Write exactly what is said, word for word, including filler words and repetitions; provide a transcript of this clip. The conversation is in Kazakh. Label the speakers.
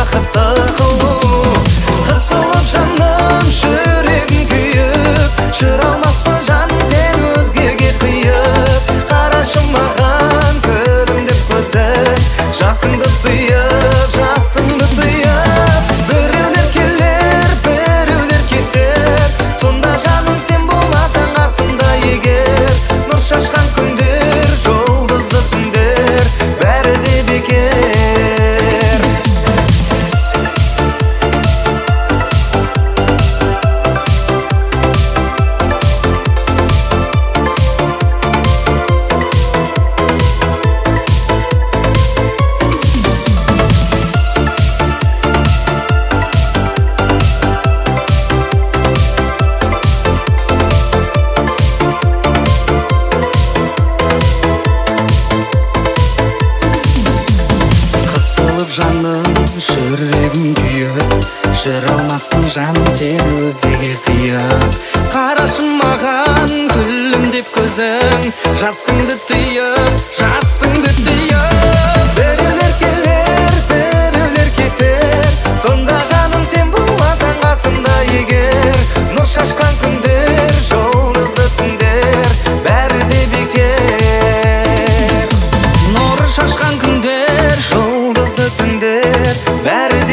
Speaker 1: бақытты қылу. Қысылып жаным жүрегім күйіп, жүре алмаспын жаным сен өзгеге қиып. Қарашы маған күлімдеп көзің, жасыңды тыйып, жасыңды тыйып. Біреулер келер, біреулер кетер, сонда жаным сен болмасаң қасымда егер. Нұр шашқан күндер, жұлдызды түндер, бәрі де бекер. Жаным жүрегім күйіп, жүре алмаспын жаным сен өзгеге қиып. Қарашы маған күлімдеп көзің, жасыңды тыйып, жасыңды тыйып. Біреулер келер, біреулер кетер, сонда жаным сен болмасаң қасымда егер. Нұр шашқан күндер, жұлдызды түндер, бәрі де бекер. Нұр шашқан күндер, жұлдызды түндер, бәрі де